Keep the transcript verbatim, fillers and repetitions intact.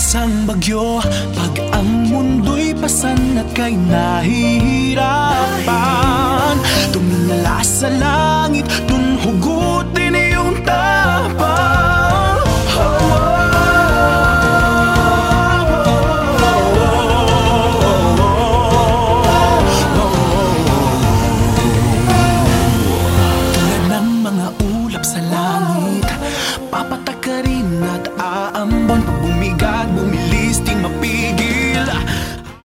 isang bagyo, pag ang mundo'y pasan at kay nahihirapan.